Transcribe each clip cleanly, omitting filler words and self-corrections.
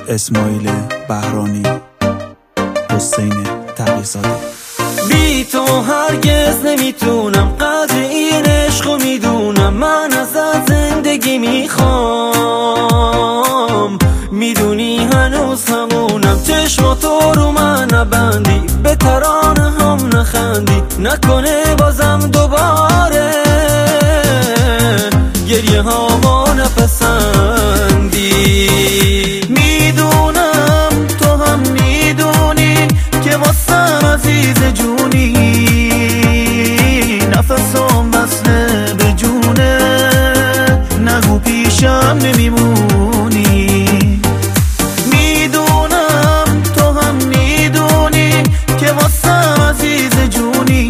اسماعیل بهرانی، حسین تقی‌زاده. بی تو هرگز نمیتونم قدر این عشقو میدونم، من ازت زندگی میخوام، میدونی هنوز همونم، چشماتو رو من نبندی، به ترانه هم نخندی، نکنه بازم دوباره گریه هامو نپسندی. میدونم تو هم میدونی که واسم عزیز جونی، نفسم وصله به جونه، نگو پیشم نمیمونی. میدونم تو هم میدونی که واسم عزیز جونی،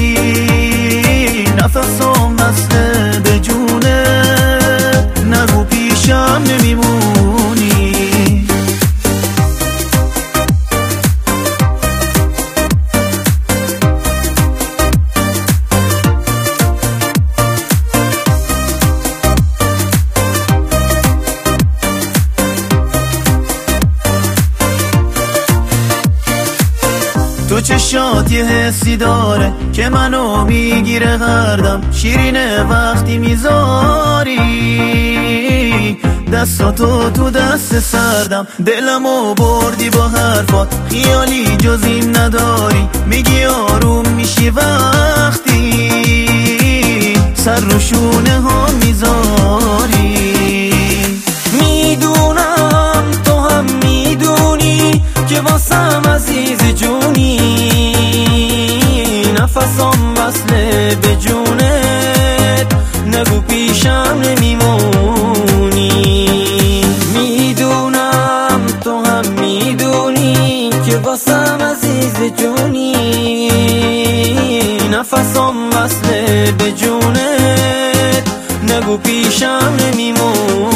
نفسم وصله به جونه، نگو پیشم نمیمونی. تو چشات یه حسی داره که منو میگیره غردم، شیرینه وقتی میذاری دستاتو تو دست سردم، دلمو بردی با حرفات، خیالی جز این نداری، میگی آروم میشی وقتی سر رو شونه ها میذاری. میدونم تو هم میدونی که واسم عزیز جونی، نفسم وصله به جونت، نگو پیشم نمیمونی. میدونم تو هم میدونی که واسم عزیز جونی، نفسم وصله به جونت، نگو پیشم نمیمونی.